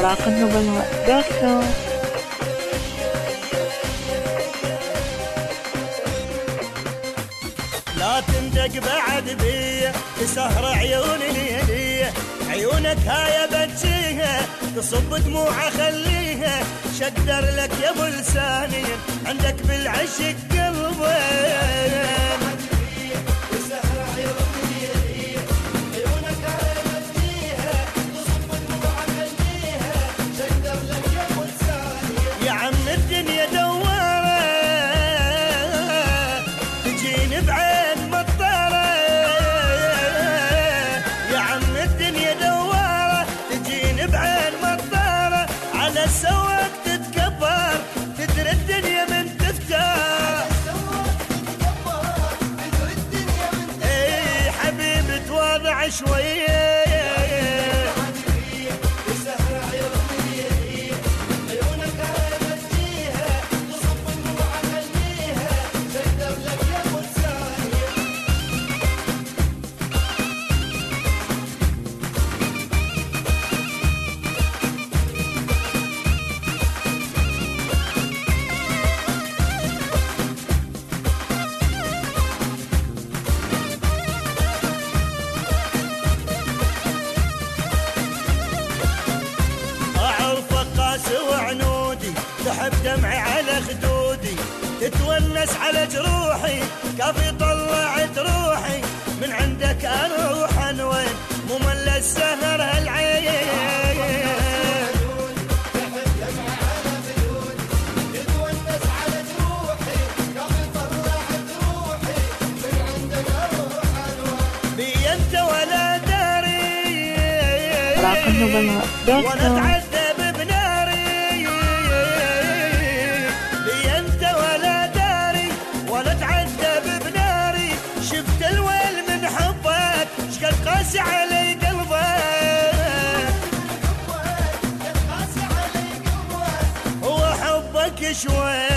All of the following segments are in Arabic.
عراق النبلاء دوت كوم. لا تندق بعد بيه تسهر عيوني ليليه، عيونك هاي بتجيها تصب دموع خليها، شقدر لك يا ابو لساني عندك بالعشق قلبي. يا عم الدنيا دوارة تجيني بعين مطارة، يا عم الدنيا دوارة تجيني بعين مطارة، على السواد تتكبر تدري الدنيا من تفتار. اي حبيبي تواضع شوية وعنودي، تحب دمعي على خدودي، تتونس على جروحي، كافي طلعت روحي من عندك اروح وين ممل السهر هالعين. تحب دمعي على خدودي، تتونس على جروحي، كافي طلعت روحي من عندك اروح وين بي انت ولا داري. عراق النبلاء دوت كوم. قاسي علي قلبك، هو حبك شوي.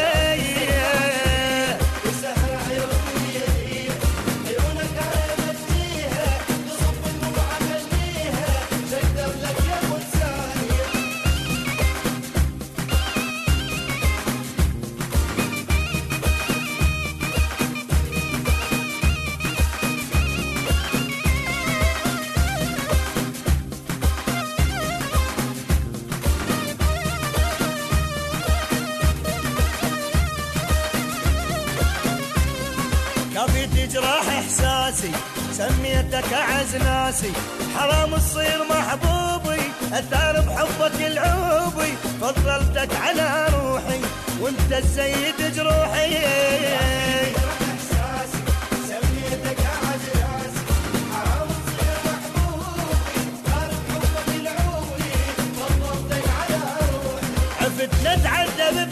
كافي تجرح احساسي سميتك اعز ناسي، حرام تصير محبوبي اثار بحبك العوبي، فضلتك على روحي وانت السيد جروحي. عفت نتعذب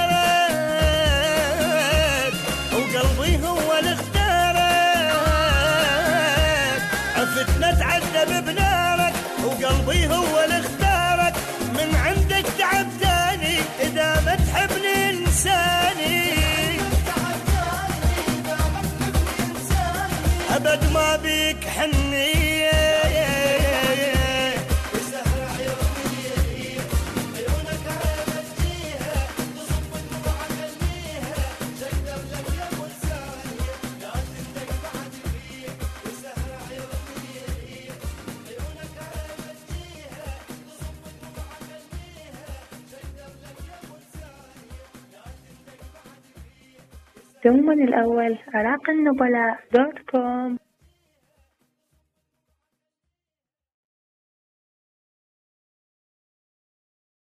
بنارك وقلبي هو اللي اختارك، عفت نتعذب بنارك وقلبي هو اللي اختارك، من عندك تعب تاني اذا ما تحبني انساني، ابد ما بيك حنيه. دوما الأول عراق النبلاء دوت كوم.